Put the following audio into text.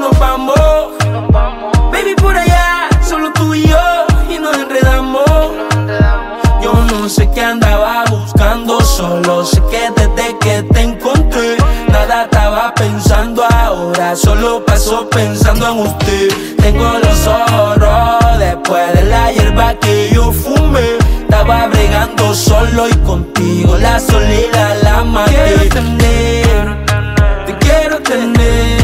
nos vamos. Baby, por allá, solo tú y yo, y nos enredamos. Yo no sé qué andaba buscando, solo sé que desde que te encontré nada estaba pensando ahora, solo paso pensando en usted. Tengo los ojos rojos después de la hierba que yo fumé. Estaba bregando solo y contigo la soledad la maté. Te quiero tener,